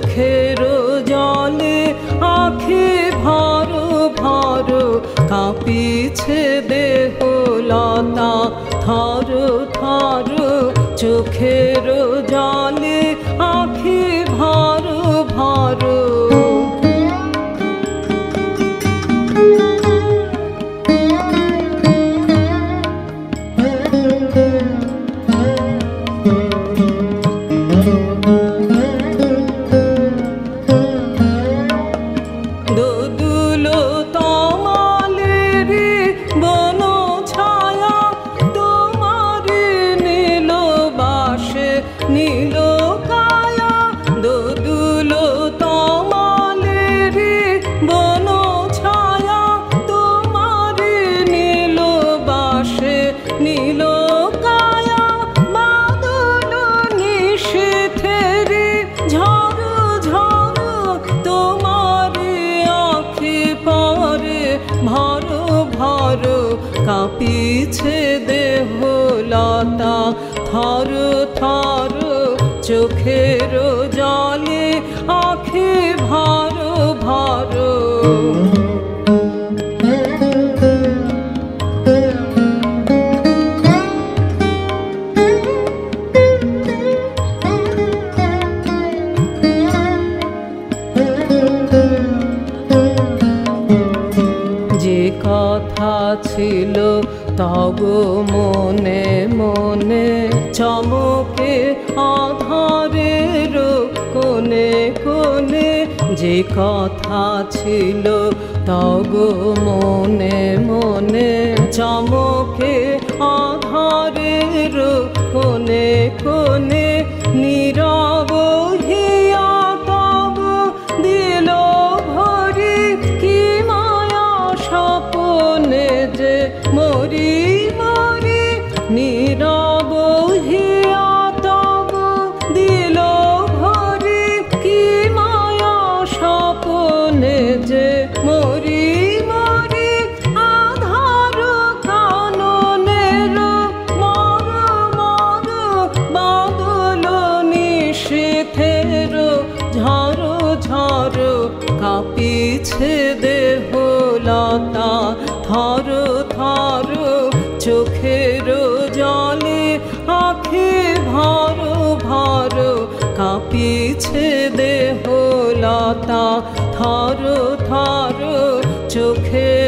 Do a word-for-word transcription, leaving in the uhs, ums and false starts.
চোখের জলে আঁখি ভর ভর কাঁপিছে দেহ লতা থর থর চোখের জলে আঁখি ভর ভর নীল কায়া দোদুল তমালের বন ছায়া তোমার নীল বাসে নীল কায়া বাদল নিশীথের ঝড় ঝড় তোমার আঁখি পরে ভর ভর কাঁপিছে দেহ লতা থর থর চোখের জলে আঁখি ভর ভর যে কথা ছিল তব মনে মনে চমকে আধারের কোণে কোণে যে কথা ছিল তব মনে মনে চমকে আধারের কোণে কোণে নীরব হিয়া তব দিল ভরি কি মায়া স্বপনে যে মরি মরি নীরব হিয়া তব দিল ভরি কি মায়া স্বপনে যে মরি মরি আধার কাননের মর মর বাদল নিশীথের ঝড় ঝড় কাঁপিছে দেহ লতা থর থর চোখের জলে আঁখি ভর ভর কাঁপিছে দেহ লতা থর থর চোখে